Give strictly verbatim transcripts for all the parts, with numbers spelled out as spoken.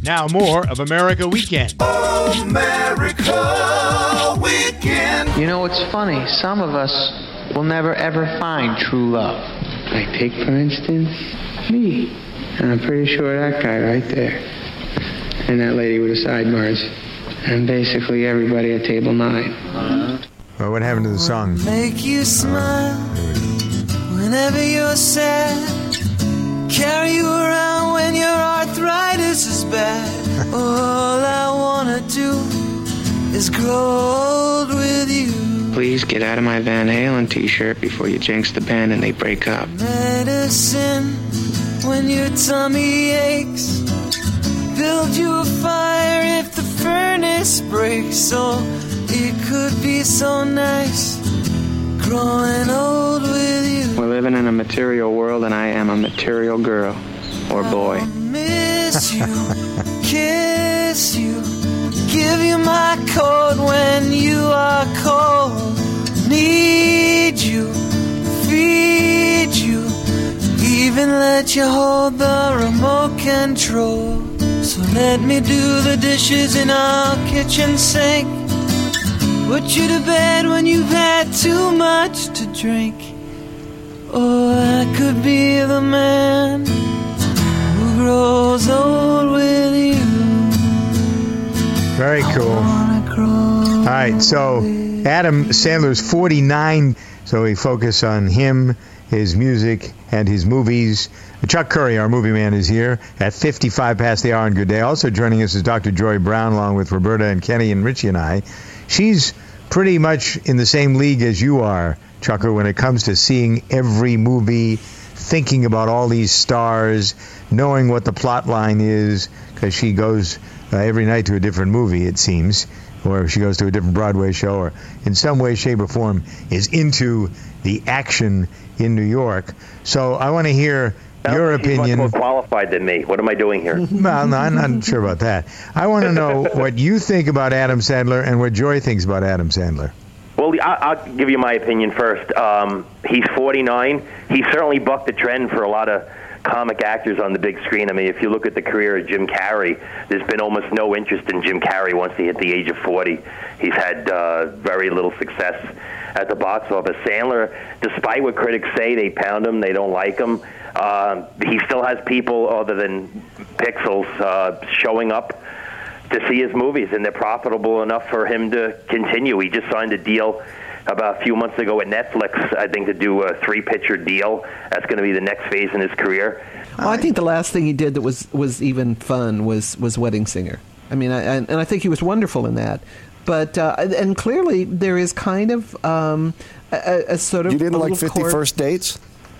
Now more of America Weekend. America Weekend. You know, it's funny. Some of us will never, ever find true love. Like, take, for instance, me. And I'm pretty sure that guy right there. And that lady with the sidebars. And basically everybody at table nine. Uh-huh. Well, what happened to the song? Make you smile whenever you're sad. Carry you around when your arthritis is bad. All I wanna do is grow old with you. Please get out of my Van Halen t-shirt before you jinx the band and they break up. Medicine when your tummy aches. Build you a fire if the furnace breaks. Oh, it could be so nice growing old with you. We're living in a material world and I am a material girl or boy. I'll miss you, kiss you, give you my coat when you are cold. Need you, feed you, even let you hold the remote control. So let me do the dishes in our kitchen sink. Put you to bed when you've had too much to drink. Oh, I could be the man who grows old with you. Very cool. All right, so Adam Sandler's forty-nine, so we focus on him, his music, and his movies. Chuck Curry, our movie man, is here at fifty-five past the hour on Good Day. Also joining us is Doctor Joy Brown, along with Roberta and Kenny and Richie and I. She's pretty much in the same league as you are, Chucker, when it comes to seeing every movie, thinking about all these stars, knowing what the plot line is, because she goes uh, every night to a different movie, it seems, or she goes to a different Broadway show, or in some way, shape, or form is into the action in New York. So I want to hear No, your she's opinion. much more qualified than me. What am I doing here? Well, no, I'm not sure about that. I want to know what you think about Adam Sandler and what Joy thinks about Adam Sandler. Well, I- I'll give you my opinion first. Um, he's forty-nine. He certainly bucked the trend for a lot of comic actors on the big screen. I mean, if you look at the career of Jim Carrey, there's been almost no interest in Jim Carrey once he hit the age of forty. He's had uh, very little success at the box office. Sandler, despite what critics say, they pound him, they don't like him. Uh, he still has people other than Pixels uh, showing up to see his movies, and they're profitable enough for him to continue. He just signed a deal about a few months ago with Netflix, I think, to do a three-picture deal. That's going to be the next phase in his career. Well, I think the last thing he did that was, was even fun was, was Wedding Singer. I mean, I, and I think he was wonderful in that. But uh, and clearly there is kind of um, a, a sort of you didn't like fifty court... First Dates?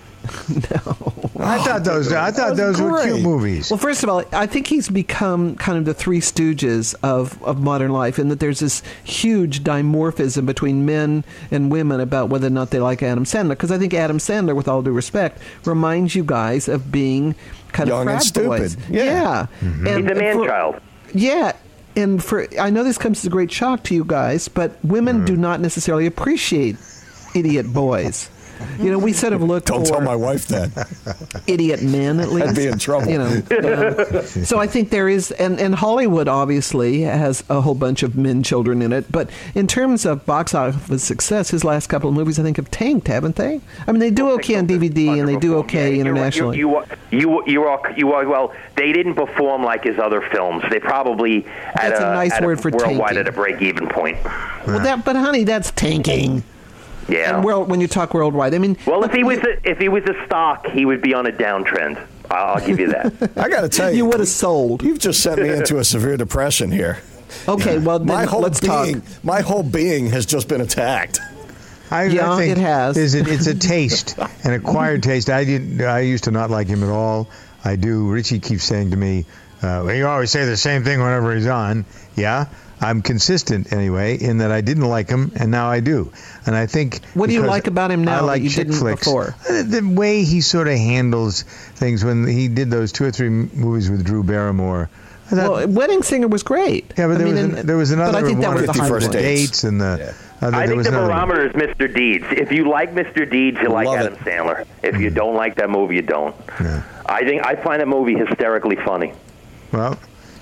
No, I thought those. I thought those were cute movies. Well, first of all, I think he's become kind of the Three Stooges of, of modern life, in that there's this huge dimorphism between men and women about whether or not they like Adam Sandler. Because I think Adam Sandler, with all due respect, reminds you guys of being kind Young of frat and stupid. boys. Yeah, yeah. Mm-hmm. And, he's a man for, child. Yeah. And for I know this comes as a great shock to you guys, but women mm. do not necessarily appreciate idiot boys. You know, we sort of look Don't for tell my wife that. Idiot men, at least. I'd be in trouble. You know, uh, so I think there is, and, and Hollywood obviously has a whole bunch of men children in it. But in terms of box office success, his last couple of movies, I think, have tanked, haven't they? I mean, they do okay on D V D and they do okay yeah, internationally. You, you, you, you, are, you are, well, they didn't perform like his other films. They probably at That's a, a nice at word a for worldwide tanking. at a break-even point. Well, that, but honey, that's tanking. Yeah. And world, when you talk worldwide, I mean. Well, if he was a, if he was a stock, he would be on a downtrend. I'll, I'll give you that. I got to tell you, you would have sold. You've just sent me into a severe depression here. Okay, well, then my whole let's being, talk. My whole being has just been attacked. I, yeah, I think it has. It's a, it's a taste, an acquired taste. I did. I used to not like him at all. I do. Richie keeps saying to me, uh, well, "You always say the same thing whenever he's on." Yeah. I'm consistent anyway in that I didn't like him and now I do, and I think. What do you like about him now I like that you chick didn't flicks. before? The way he sort of handles things when he did those two or three movies with Drew Barrymore. I thought, well, Wedding Singer was great. Yeah, but I there, mean, was and, an, there was another but I think that one was with the high First point. Dates and the. Yeah. Uh, I think the barometer one. is Mister Deeds. If you like Mister Deeds, you like Love Adam it. Sandler. If you don't like that movie, you don't. Yeah. I think I find that movie hysterically funny. Well,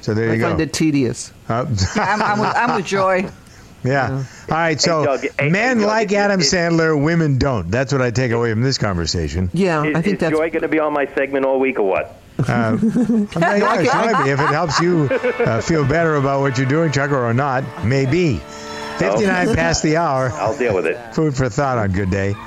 So there I you go. find it tedious. Uh, I'm, I'm, with, I'm with Joy. yeah. All right. So Hey, Doug, hey, men hey, Doug, like is- Adam is- Sandler, women don't. That's what I take away from this conversation. Yeah, Is, I think is that's. Joy going to be on my segment all week or what? Uh, yeah, it might be. If it helps you uh, feel better about what you're doing, Chuck, or not, maybe. fifty-nine past the hour. I'll deal with it. Food for thought on Good Day.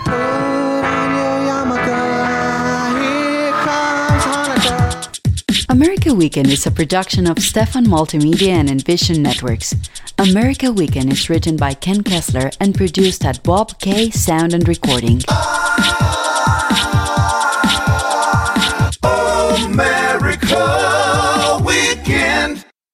America Weekend is a production of Stefan Multimedia and Envision Networks. America Weekend is written by Ken Kessler and produced at Bob K Sound and Recording.